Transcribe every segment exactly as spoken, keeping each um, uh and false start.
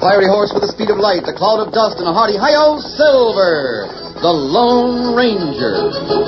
fiery horse with the speed of light, the cloud of dust, and a hearty hi-yo, Silver, the Lone Ranger.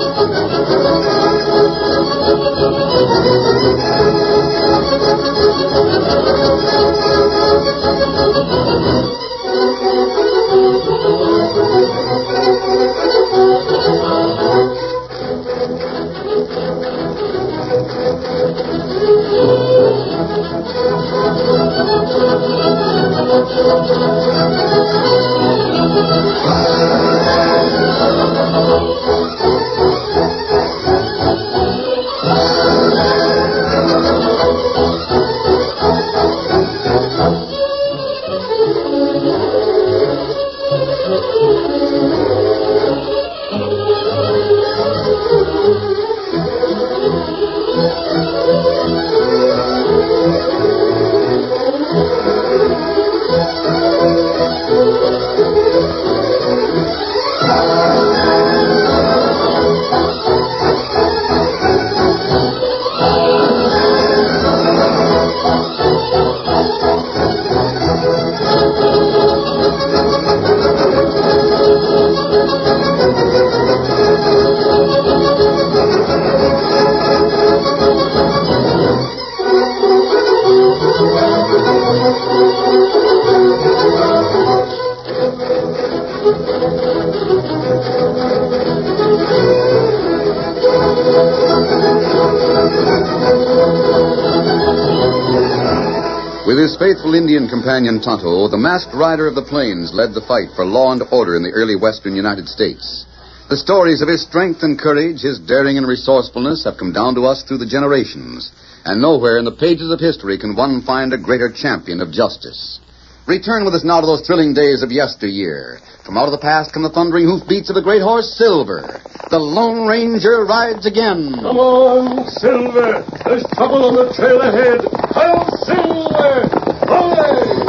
With his faithful Indian companion Tonto, the masked rider of the plains led the fight for law and order in the early western United States. The stories of his strength and courage, his daring and resourcefulness have come down to us through the generations, and nowhere in the pages of history can one find a greater champion of justice. Return with us now to those thrilling days of yesteryear. From out of the past come the thundering hoofbeats of the great horse Silver. The Lone Ranger rides again. Come on, Silver. There's trouble on the trail ahead. Hail, Silver! Hooray!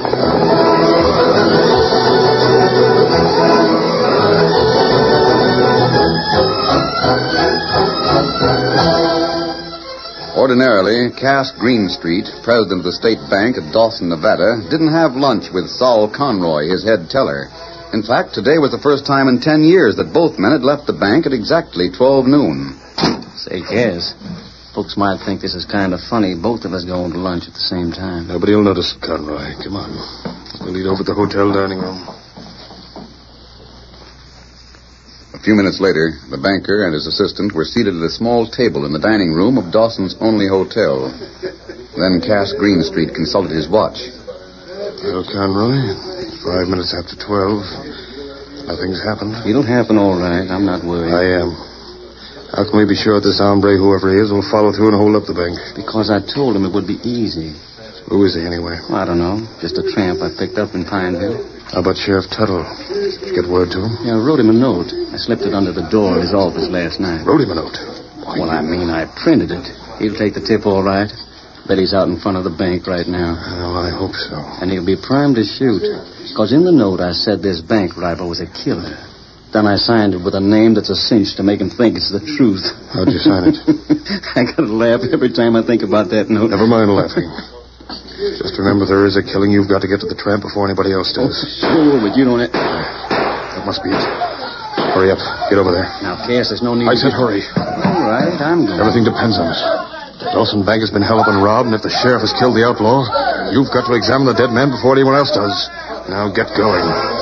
Ordinarily, Cass Greenstreet, president of the State Bank at Dawson, Nevada, didn't have lunch with Saul Conroy, his head teller. In fact, today was the first time in ten years that both men had left the bank at exactly twelve noon. Say, Cass, folks might think this is kind of funny, both of us going to lunch at the same time. Nobody will notice, Conroy. Come on. We'll eat over at the hotel dining room. A few minutes later, the banker and his assistant were seated at a small table in the dining room of Dawson's only hotel. Then Cass Greenstreet consulted his watch. Well, Conroy, five minutes after twelve. Nothing's happened. It'll happen all right. I'm not worried. I am. How can we be sure this hombre, whoever he is, will follow through and hold up the bank? Because I told him it would be easy. Who is he, anyway? I don't know. Just a tramp I picked up in Pineville. How about Sheriff Tuttle? Did you get word to him? Yeah, I wrote him a note. I slipped it under the door of his office last night. Wrote him a note? Why, well, I mean, I printed it. He'll take the tip all right. Bet he's out in front of the bank right now. Well, I hope so. And he'll be primed to shoot. Because in the note I said this bank robber was a killer. Then I signed it with a name that's a cinch to make him think it's the truth. How'd you sign it? I gotta laugh every time I think about that note. Never mind laughing. Just remember, there is a killing. You've got to get to the tramp before anybody else does. Oh, sure, but you don't... Ha- that must be it. Hurry up. Get over there. Now, Cass, there's no need... I said hurry. All right, I'm going. Everything depends on it. Dawson Bank has been held up and robbed, and if the sheriff has killed the outlaw, you've got to examine the dead man before anyone else does. Now get going.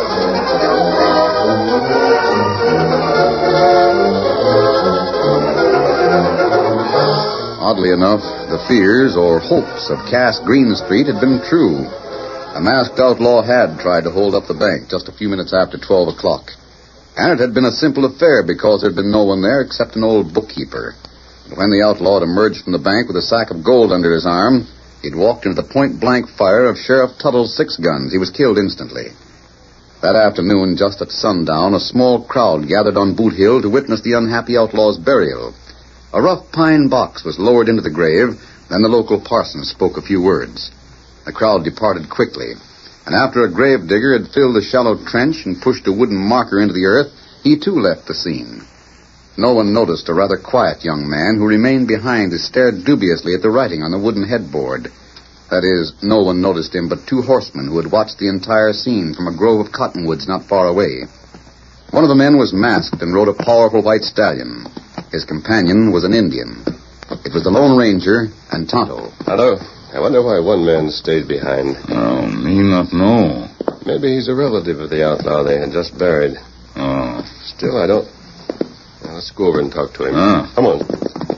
Oddly enough, the fears or hopes of Cass Greenstreet had been true. A masked outlaw had tried to hold up the bank just a few minutes after twelve o'clock. And it had been a simple affair because there had been no one there except an old bookkeeper. But when the outlaw had emerged from the bank with a sack of gold under his arm, he'd walked into the point-blank fire of Sheriff Tuttle's six guns. He was killed instantly. That afternoon, just at sundown, a small crowd gathered on Boot Hill to witness the unhappy outlaw's burial. A rough pine box was lowered into the grave, then the local parson spoke a few words. The crowd departed quickly, and after a grave digger had filled the shallow trench and pushed a wooden marker into the earth, he too left the scene. No one noticed a rather quiet young man who remained behind and stared dubiously at the writing on the wooden headboard. That is, no one noticed him but two horsemen who had watched the entire scene from a grove of cottonwoods not far away. One of the men was masked and rode a powerful white stallion. His companion was an Indian. It was the Lone Ranger and Tonto. Tonto, I wonder why one man stayed behind. Oh, me not know. Maybe he's a relative of the outlaw they had just buried. Oh. Still, I don't... Now, let's go over and talk to him. Ah. Come on.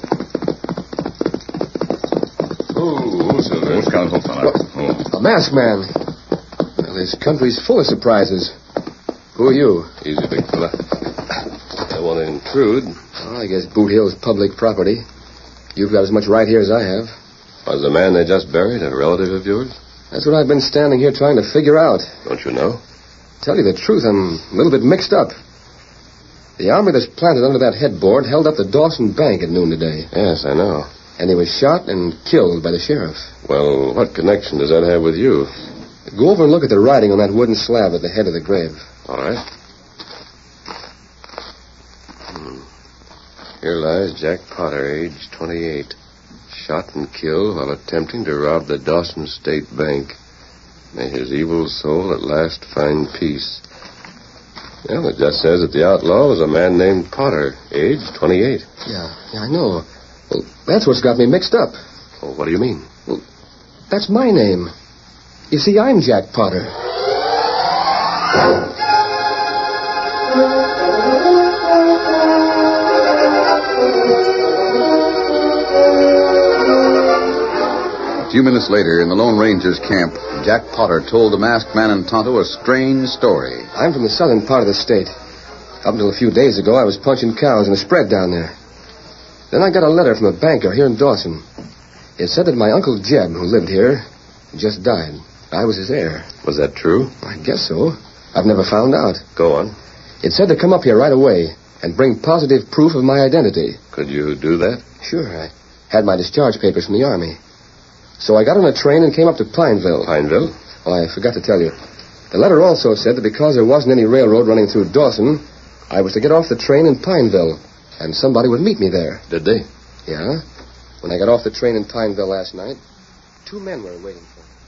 Oh, Silver. What's got a fella? Oh. A masked man. Well, this country's full of surprises. Who are you? Easy, big fella. I want to intrude. Oh, I guess Boot Hill's public property. You've got as much right here as I have. Was the man they just buried a relative of yours? That's what I've been standing here trying to figure out. Don't you know? Tell you the truth, I'm a little bit mixed up. The army that's planted under that headboard held up the Dawson Bank at noon today. Yes, I know. And he was shot and killed by the sheriff. Well, what connection does that have with you? Go over and look at the writing on that wooden slab at the head of the grave. All right. Hmm. Here lies Jack Potter, age twenty-eight. Shot and killed while attempting to rob the Dawson State Bank. May his evil soul at last find peace. Well, it just says that the outlaw was a man named Potter, age twenty-eight. Yeah, yeah, I know. Well, that's what's got me mixed up. Well, what do you mean? Well, that's my name. You see, I'm Jack Potter. A few minutes later, in the Lone Ranger's camp, Jack Potter told the masked man and Tonto a strange story. I'm from the southern part of the state. Up until a few days ago, I was punching cows in a spread down there. Then I got a letter from a banker here in Dawson. It said that my Uncle Jeb, who lived here, just died. I was his heir. Was that true? I guess so. I've never found out. Go on. It said to come up here right away and bring positive proof of my identity. Could you do that? Sure. I had my discharge papers from the Army. So I got on a train and came up to Pineville. Pineville? Oh, I forgot to tell you. The letter also said that because there wasn't any railroad running through Dawson, I was to get off the train in Pineville, and somebody would meet me there. Did they? Yeah. When I got off the train in Pineville last night, two men were waiting for me.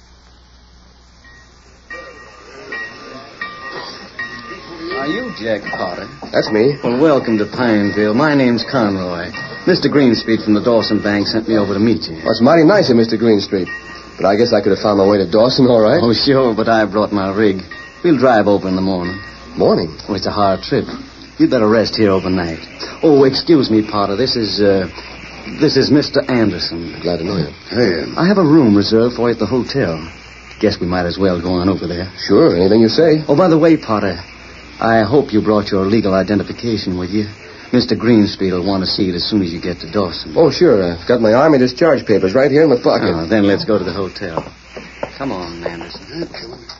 Are you Jack Potter? That's me. Well, welcome to Pineville. My name's Conroy. Mister Greenstreet from the Dawson Bank sent me over to meet you. Well, it's mighty nice of Mister Greenstreet. But I guess I could have found my way to Dawson, all right? Oh, sure, but I brought my rig. We'll drive over in the morning. Morning? Oh, it's a hard trip. You'd better rest here overnight. Oh, excuse me, Potter. This is, uh... This is Mister Anderson. Glad to know you. Hey, I have a room reserved for you at the hotel. Guess we might as well go on over there. Sure, anything you say. Oh, by the way, Potter, I hope you brought your legal identification with you. Mister Greenstreet will want to see it as soon as you get to Dawson. Oh, sure. I've got my Army discharge papers right here in my pocket. Oh, then let's go to the hotel. Come on, Anderson.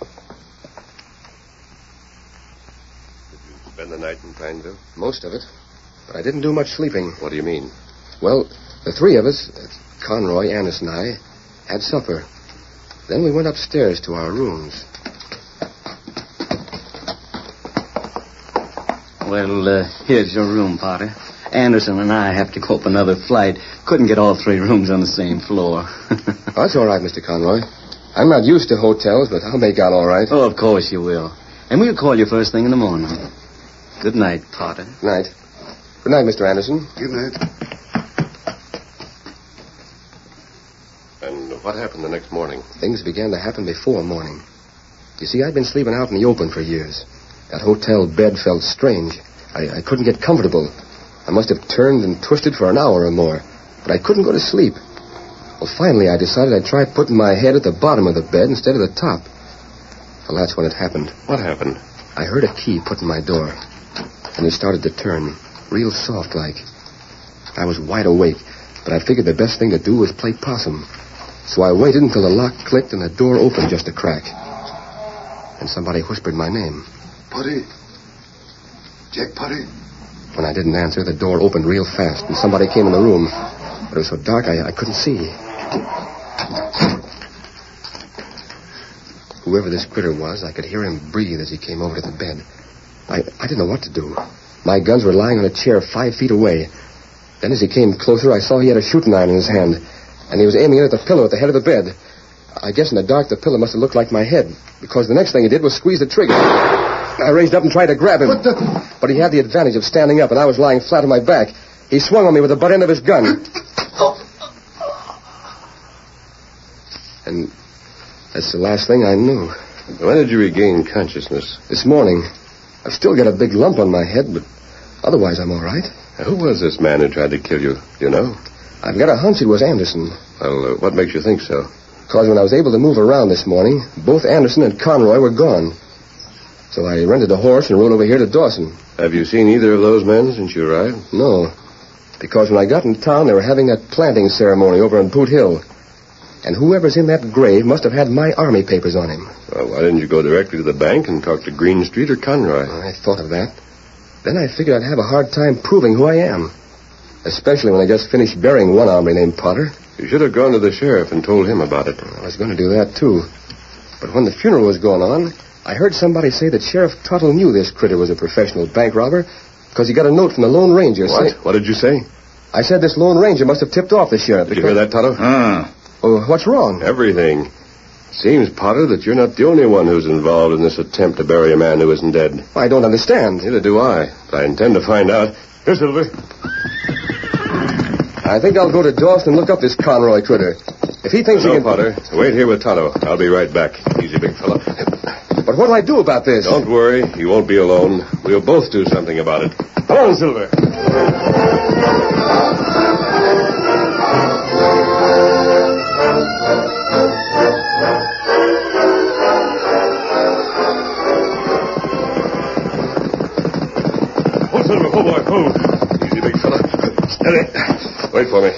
Spend the night in Pineville? Most of it. But I didn't do much sleeping. What do you mean? Well, the three of us, that's Conroy, Anderson, and I, had supper. Then we went upstairs to our rooms. Well, uh, here's your room, Potter. Anderson and I have to go up another flight. Couldn't get all three rooms on the same floor. Oh, that's all right, Mister Conroy. I'm not used to hotels, but I'll make out all right. Oh, of course you will. And we'll call you first thing in the morning. Good night, Potter. Night. Good night, Mister Anderson. good night. And what happened the next morning? Things began to happen before morning. You see, I'd been sleeping out in the open for years. That hotel bed felt strange. I, I couldn't get comfortable. I must have turned and twisted for an hour or more, but I couldn't go to sleep. Well, finally, I decided I'd try putting my head at the bottom of the bed instead of the top. Well, that's when it happened. What happened? I heard a key put in my door, and it started to turn, real soft-like. I was wide awake, but I figured the best thing to do was play possum. So I waited until the lock clicked and the door opened just a crack. And somebody whispered my name. Potter. Jack Potter. When I didn't answer, the door opened real fast, and somebody came in the room. But it was so dark, I, I couldn't see. Whoever this critter was, I could hear him breathe as he came over to the bed. I, I didn't know what to do. My guns were lying on a chair five feet away. Then as he came closer, I saw he had a shooting iron in his hand. and he was aiming it at the pillow at the head of the bed. I guess in the dark, the pillow must have looked like my head, because the next thing he did was squeeze the trigger. I raised up and tried to grab him. What the... But he had the advantage of standing up, and I was lying flat on my back. He swung on me with the butt end of his gun. And that's the last thing I knew. When did you regain consciousness? This morning. I've still got a big lump on my head, but otherwise I'm all right. Now, who was this man who tried to kill you? Do you know? I've got a hunch it was Anderson. Well, uh, what makes you think so? Because when I was able to move around this morning, both Anderson and Conroy were gone. So I rented a horse and rode over here to Dawson. Have you seen either of those men since you arrived? No. Because when I got in town, they were having that planting ceremony over on Boot Hill. And whoever's in that grave must have had my army papers on him. Well, why didn't you go directly to the bank and talk to Greenstreet or Conroy? I thought of that. Then I figured I'd have a hard time proving who I am. Especially when I just finished burying one hombre named Potter. You should have gone to the sheriff and told him about it. I was going to do that, too. But when the funeral was going on, I heard somebody say that Sheriff Tuttle knew this critter was a professional bank robber because he got a note from the Lone Ranger. What? Say... What did you say? I said this Lone Ranger must have tipped off the sheriff. Did because... you hear that, Toto? Ah. Oh, what's wrong? Everything. Seems, Potter, that you're not the only one who's involved in this attempt to bury a man who isn't dead. I don't understand. Neither do I. But I intend to find out. Here, Silver. I think I'll go to Dawson and look up this Conroy critter. If he thinks no, he can... Potter. Wait here with Tonto. I'll be right back. Easy, big fella. But what'll I do about this? Don't worry. You won't be alone. We'll both do something about it. Come on, Silver. Oh, Silver. Oh, boy. Oh. Easy, big fella. Steady. Wait for me.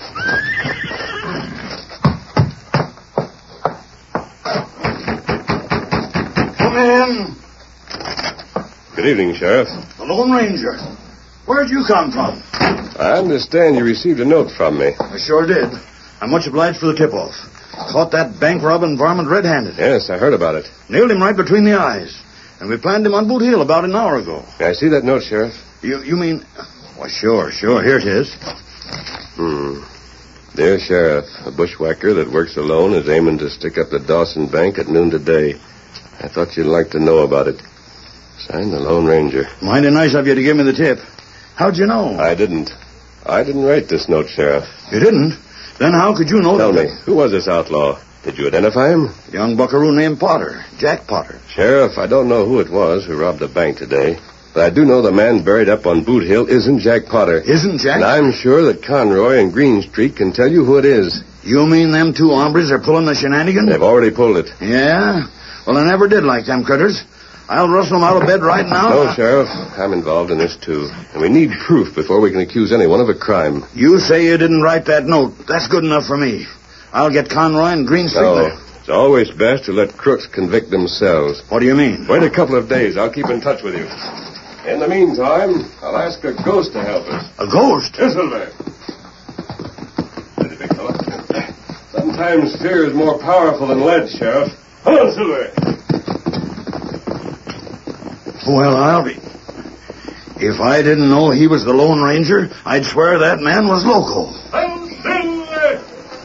In. Good evening, Sheriff. The Lone Ranger. Where'd you come from? I understand you received a note from me. I sure did. I'm much obliged for the tip-off. Caught that bank robbing varmint red-handed. Yes, I heard about it. Nailed him right between the eyes. And we planned him on Boot Hill about an hour ago. May I see that note, Sheriff? You you mean... Why, sure, sure. Here it is. Hmm. Dear Sheriff, a bushwhacker that works alone is aiming to stick up the Dawson Bank at noon today. I thought you'd like to know about it. Signed, the Lone Ranger. Mighty nice of you to give me the tip. How'd you know? I didn't. I didn't write this note, Sheriff. You didn't? Then how could you know Tell that... me, who was this outlaw? Did you identify him? A young buckaroo named Potter. Jack Potter. Sheriff, I don't know who it was who robbed the bank today. But I do know the man buried up on Boot Hill isn't Jack Potter. Isn't Jack? And I'm sure that Conroy and Greenstreet can tell you who it is. You mean them two hombres are pulling the shenanigan? They've already pulled it. Yeah? Well, I never did like them critters. I'll rustle them out of bed right now. No, Sheriff. I'm involved in this, too. And we need proof before we can accuse anyone of a crime. You say you didn't write that note. That's good enough for me. I'll get Conroy and Greenstreet No. there. It's always best to let crooks convict themselves. What do you mean? Wait a couple of days. I'll keep in touch with you. In the meantime, I'll ask a ghost to help us. A ghost? Yes, Silver. Steady, big fella. Sometimes fear is more powerful than lead, Sheriff. Come on, Silver. Well, I'll be... If I didn't know he was the Lone Ranger, I'd swear that man was loco. Silver!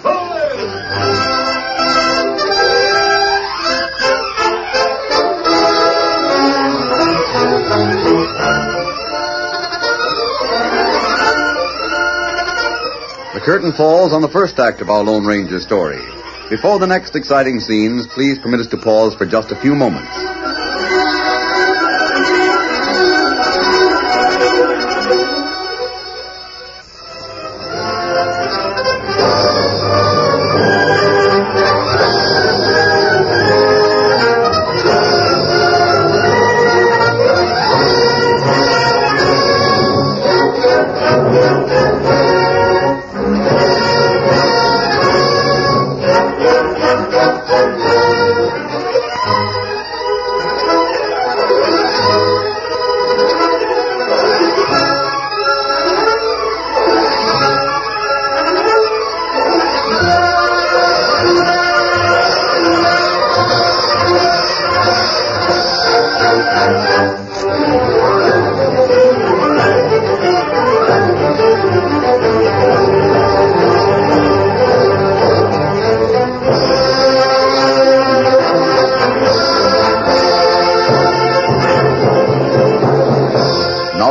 The curtain falls on the first act of our Lone Ranger story. Before the next exciting scenes, please permit us to pause for just a few moments.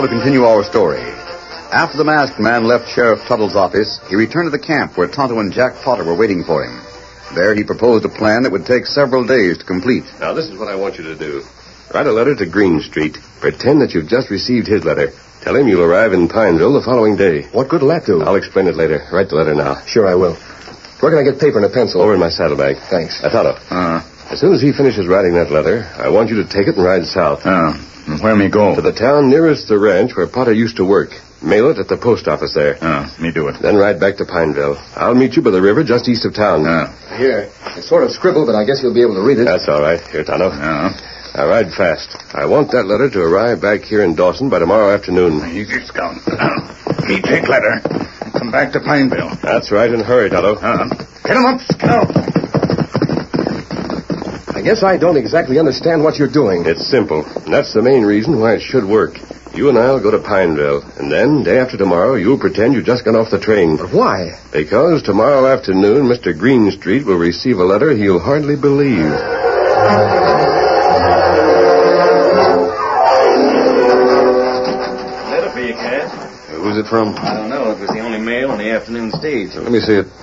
to continue our story. After the masked man left Sheriff Tuttle's office, he returned to the camp where Tonto and Jack Potter were waiting for him. There he proposed a plan that would take several days to complete. Now, this is what I want you to do. Write a letter to Greenstreet. Pretend that you've just received his letter. Tell him you'll arrive in Pineville the following day. What good will that do? I'll explain it later. Write the letter now. Sure, I will. Where can I get paper and a pencil? Over in my saddlebag. Thanks. Uh, Tonto. Uh, As soon as he finishes writing that letter, I want you to take it and ride south. uh, where me go? To the town nearest the ranch where Potter used to work. Mail it at the post office there. Uh, me do it. Then ride back to Pineville. I'll meet you by the river just east of town. Uh, Here. It's sort of scribbled, but I guess you'll be able to read it. That's all right. Here, Tonto. uh, Now ride fast. I want that letter to arrive back here in Dawson by tomorrow afternoon. easy, Scout. Me take letter. Come back to Pineville. That's right, and hurry, Tonto. Uh, get him up, Scout. I guess I don't exactly understand what you're doing. It's simple, and that's the main reason why it should work. You and I'll go to Pineville, and then, day after tomorrow, you'll pretend you just got off the train. But why? Because tomorrow afternoon, Mister Greenstreet will receive a letter he'll hardly believe. Letter for you, Cass. Who's it from? I don't know. It was the only mail on the afternoon stage. Let me see it.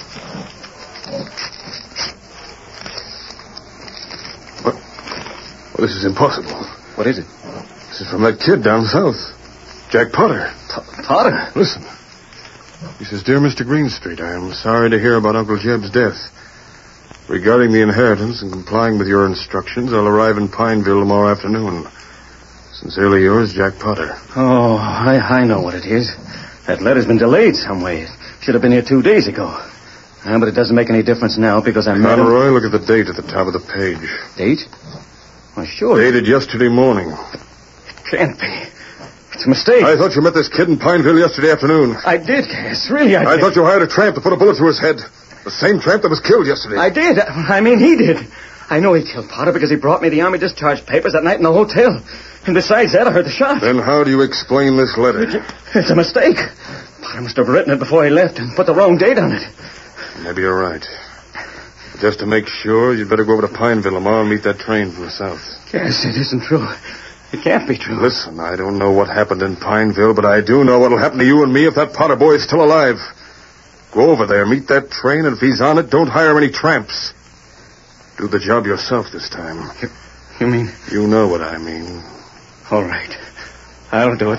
What? Well, this is impossible. What is it? This is from that kid down south. Jack Potter. P- Potter? Listen. He says, Dear Mister Greenstreet, I am sorry to hear about Uncle Jeb's death. Regarding the inheritance and complying with your instructions, I'll arrive in Pineville tomorrow afternoon. Sincerely yours, Jack Potter. Oh, I, I know what it is. That letter's been delayed some way. It should have been here two days ago. Uh, but it doesn't make any difference now because I met him. Conroy, look at the date at the top of the page. Date? Why, sure. Dated yesterday morning. It can't be. It's a mistake. I thought you met this kid in Pineville yesterday afternoon. I did, Cass. Really, I I did. thought you hired a tramp to put a bullet through his head. The same tramp that was killed yesterday. I did. I mean, he did. I know he killed Potter because he brought me the Army discharge papers that night in the hotel. And besides that, I heard the shot. Then how do you explain this letter? It's a mistake. Potter must have written it before he left and put the wrong date on it. Maybe you're right. But just to make sure, you'd better go over to Pineville tomorrow and meet that train from the south. Yes, it isn't true. It can't be true. Listen, I don't know what happened in Pineville, but I do know what'll happen to you and me if that Potter boy is still alive. Go over there, meet that train, and if he's on it, don't hire any tramps. Do the job yourself this time. You, you mean? You know what I mean. All right. I'll do it.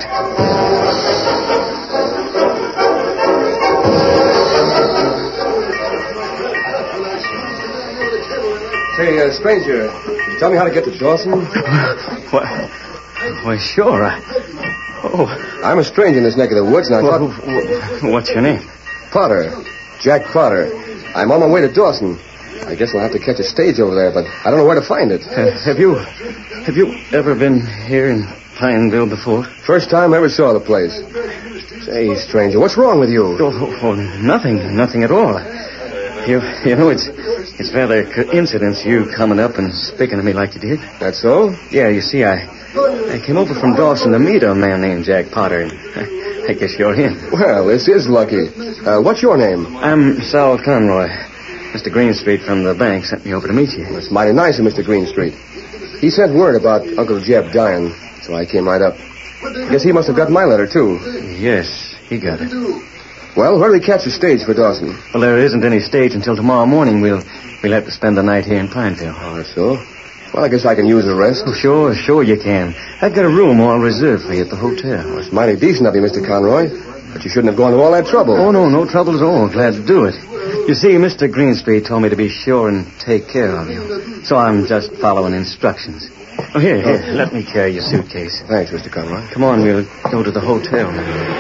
Say, uh, stranger, can you tell me how to get to Dawson? Why, why, sure. I, oh. I'm a stranger in this neck of the woods, and I Well, thought... wh- wh- what's your name? Potter. Jack Potter. I'm on my way to Dawson. I guess I'll have to catch a stage over there, but I don't know where to find it. Uh, have you, have you ever been here in Pineville before? First time I ever saw the place. Say, stranger, what's wrong with you? Oh, oh, nothing, nothing at all. You, you know, it's, it's rather a coincidence you coming up and speaking to me like you did. That's so? Yeah, you see, I, I came over from Dawson to meet a man named Jack Potter, and I guess you're him. Well, this is lucky. Uh, what's your name? I'm Sal Conroy. Mister Greenstreet from the bank sent me over to meet you. It's mighty nice of Mister Greenstreet. He sent word about Uncle Jeb dying, so I came right up. Guess he must have got my letter, too. Yes, he got it. Well, where do we catch the stage for Dawson? Well, there isn't any stage until tomorrow morning. We'll we'll have to spend the night here in Pineville. Oh, that's so? Well, I guess I can use the rest. Oh, sure, sure you can. I've got a room all reserved for you at the hotel. Well, it's mighty decent of you, Mister Conroy. But you shouldn't have gone to all that trouble. Oh, no, no trouble at all. Glad to do it. You see, Mister Greenstreet told me to be sure and take care of you. So I'm just following instructions. Oh, here, here, oh. Let me carry your suitcase. Thanks, Mister Conroy. Come on, we'll go to the hotel now.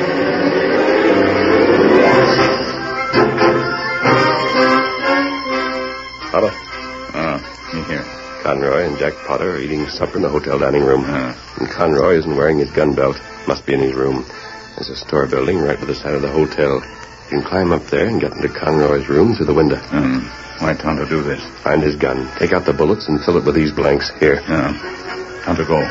Papa? Uh, me here. Conroy and Jack Potter are eating supper in the hotel dining room. Uh. And Conroy isn't wearing his gun belt. Must be in his room. There's a store building right by the side of the hotel. You can climb up there and get into Conroy's room through the window. Um, why Tonto do this? Find his gun. Take out the bullets and fill it with these blanks. Here. Yeah. Tonto go.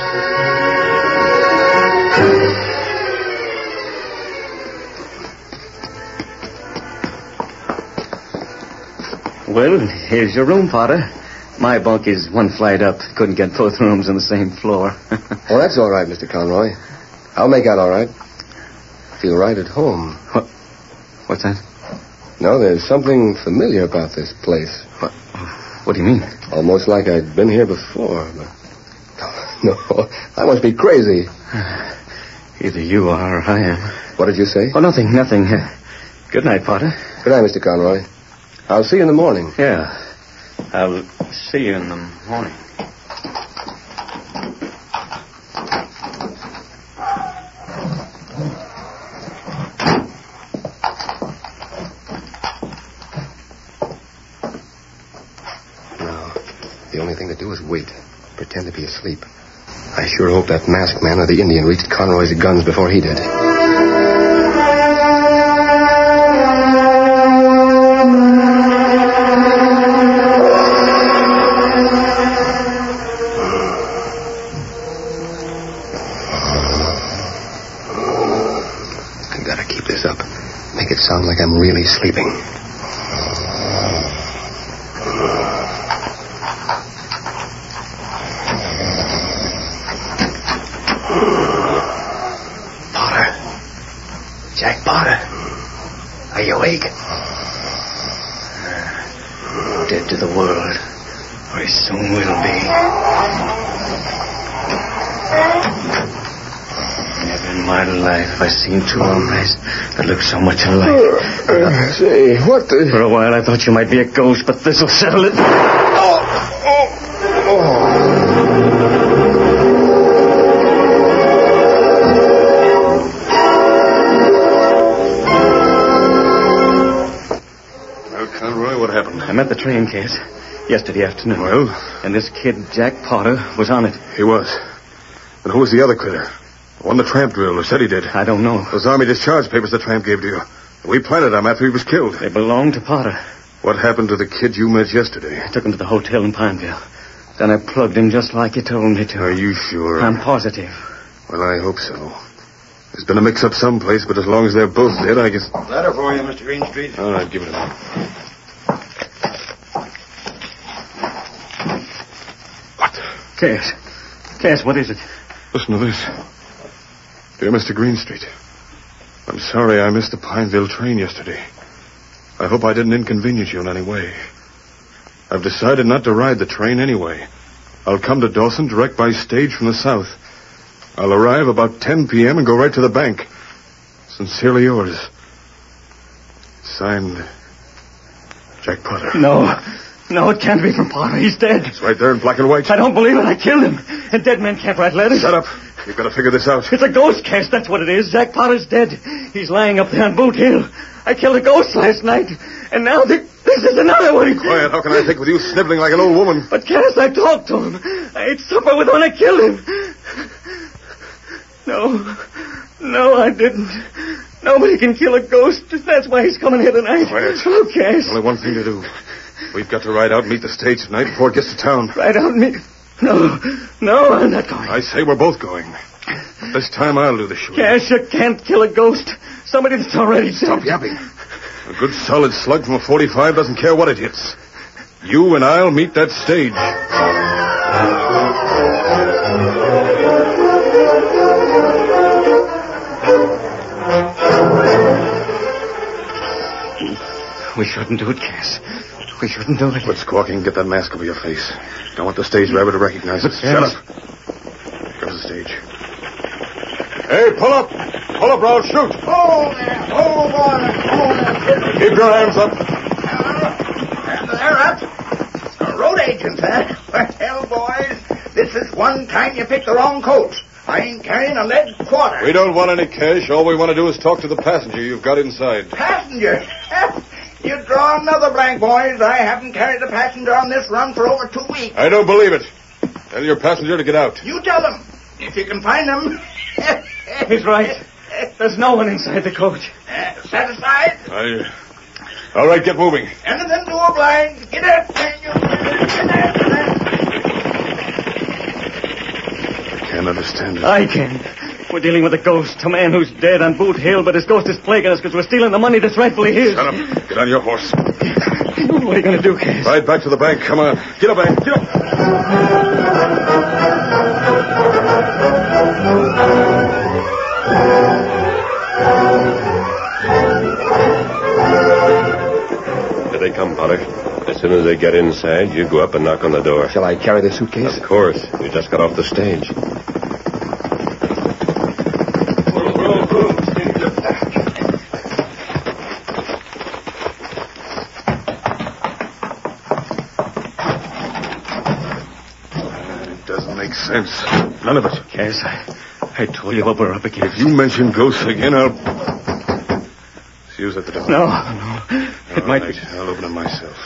Well, here's your room, Potter. My bunk is one flight up. Couldn't get both rooms on the same floor. Oh, that's all right, Mister Conroy. I'll make out all right. Feel right at home. What? What's that? No, there's something familiar about this place. What? What do you mean? Almost like I'd been here before. But... No, I must be crazy. Either you are or I am. What did you say? Oh, nothing, nothing. Uh, good night, Potter. Good night, Mister Conroy. I'll see you in the morning. Yeah. I'll see you in the morning. No. The only thing to do is wait. Pretend to be asleep. I sure hope that masked man or the Indian reached Conroy's guns before he did. I gotta keep this up. Make it sound like I'm really sleeping. Jack Potter, are you awake? Dead to the world, or he soon will be. Never in my life have I seen two hombres that look so much alike. Uh, say, what the... For a while I thought you might be a ghost, but this'll settle it. Oh, oh, oh. I met the train, Case, yesterday afternoon. Well? And this kid, Jack Potter, was on it. He was. And who was the other critter? The one the tramp drilled, or said he did? I don't know. Those Army discharge papers the tramp gave to you. We planted them after he was killed. They belonged to Potter. What happened to the kid you met yesterday? I took him to the hotel in Pineville. Then I plugged him just like you told me to. Are you sure? I'm positive. Well, I hope so. There's been a mix-up someplace, but as long as they're both dead, I guess... Letter for you, Mister Greenstreet. All right, give it to me. Cass. Cass, what is it? Listen to this. Dear Mister Greenstreet, I'm sorry I missed the Pineville train yesterday. I hope I didn't inconvenience you in any way. I've decided not to ride the train anyway. I'll come to Dawson direct by stage from the south. I'll arrive about ten p.m. and go right to the bank. Sincerely yours. Signed, Jack Potter. No. No, it can't be from Potter. He's dead. It's right there in black and white. I don't believe it. I killed him. And dead men can't write letters. Shut up. You've got to figure this out. It's a ghost, Cass. That's what it is. Jack Potter's dead. He's lying up there on Boot Hill. I killed a ghost last night. And now the, this is another one. Quiet. How can I think with you sniveling like an old woman? But, Cass, I talked to him. I ate supper with him when I killed him. No. No, I didn't. Nobody can kill a ghost. That's why he's coming here tonight. Quiet. Oh, Cass. Only one thing to do. We've got to ride out and meet the stage tonight before it gets to town. Ride out and meet... No. No, I'm not going. I say we're both going. This time I'll do the shooting. Cass, you can't kill a ghost. Somebody that's already dead. Stop yapping. A good solid slug from a forty-five doesn't care what it hits. You and I'll meet that stage. We shouldn't do it, Cass. We shouldn't do it. Quit squawking and get that mask over your face. Don't want the stage driver to recognize us. Shut up. Here comes the stage. Hey, pull up. Pull up or I'll shoot. Oh, there. Oh, boy. Oh, there. Keep your hands up. They're up. A road agent, huh? Well, boys, this is one time you picked the wrong coach. I ain't carrying a lead quarter. We don't want any cash. All we want to do is talk to the passenger you've got inside. Passenger? You draw another blank, boys. I haven't carried a passenger on this run for over two weeks. I don't believe it. Tell your passenger to get out. You tell him. If you can find him. He's right. There's no one inside the coach. Uh, satisfied? I... All right, get moving. Anything to oblige. Get up, Daniel. Get up, get up. I can't understand it. I can. We're dealing with a ghost, a man who's dead on Boot Hill, but his ghost is plaguing us because we're stealing the money that's rightfully his. Shut up. Get on your horse. What are you going to do, Cass? Ride back to the bank. Come on. Get up, man. Get up. Here they come, Potter. As soon as they get inside, you go up and knock on the door. Shall I carry the suitcase? Of course. You just got off the stage. It doesn't make sense. None of it. Yes, I, I told you what we're up against. If you mention ghosts again, I'll... See who's at the door. No, no. It All might right, be... I'll open it myself.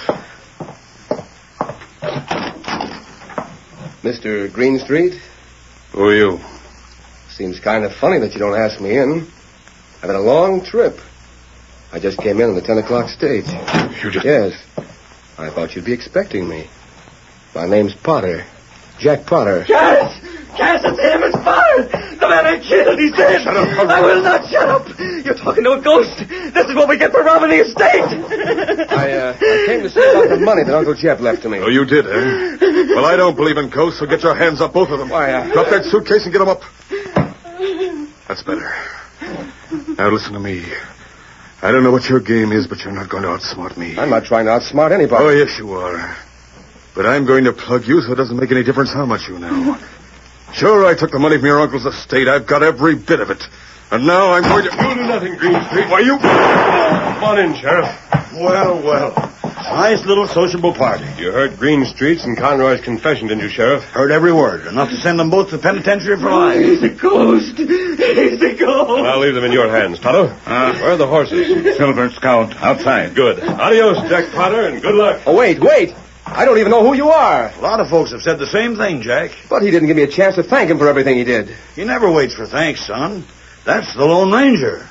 Mister Greenstreet? Who are you? Seems kind of funny that you don't ask me in. I've had a long trip. I just came in on the ten o'clock stage. You just... Yes. I thought you'd be expecting me. My name's Potter. Jack Potter. Cass! Cass, it's him, it's Potter! The man I killed, he's dead! Shut up. I will not shut up! You're talking to a ghost! This is what we get for robbing the estate! I, uh, I came to see about the money that Uncle Jeb left to me. Oh, you did, eh? Well, I don't believe in ghosts, so get your hands up, both of them. Why, uh... Drop that suitcase and get them up. That's better. Now, listen to me. I don't know what your game is, but you're not going to outsmart me. I'm not trying to outsmart anybody. Oh, yes, you are. But I'm going to plug you, so it doesn't make any difference how much you know. Sure, I took the money from your uncle's estate. I've got every bit of it. And now I'm going to... You'll do nothing, Greenstreet. Why, you... Come on in, Sheriff. Well, well. Nice little sociable party. You heard Greenstreet's and Conroy's confession, didn't you, Sheriff? Heard every word. Enough to send them both to the penitentiary for life. He's a ghost! He's a ghost! I'll leave them in your hands, Tonto. Uh, Where are the horses? Silver Scout, outside. Good. Adios, Jack Potter, and good luck. Oh, wait, wait. I don't even know who you are. A lot of folks have said the same thing, Jack. But he didn't give me a chance to thank him for everything he did. He never waits for thanks, son. That's the Lone Ranger.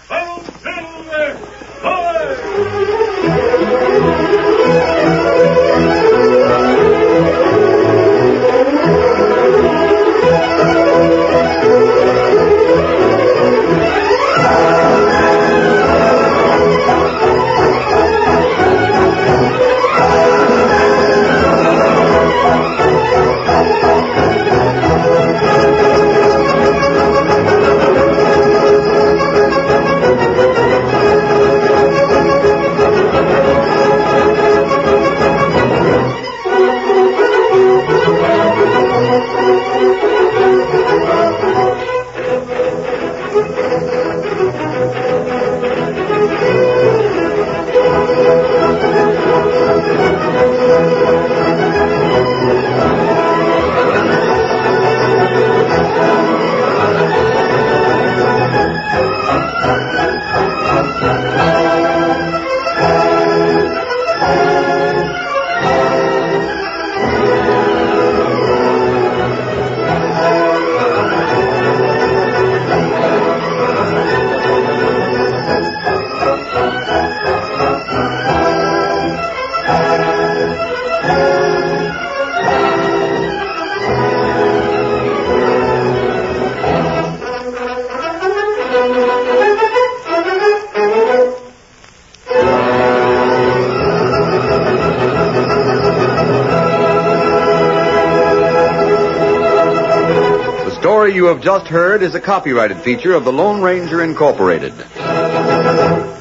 The story you have just heard is a copyrighted feature of the Lone Ranger Incorporated.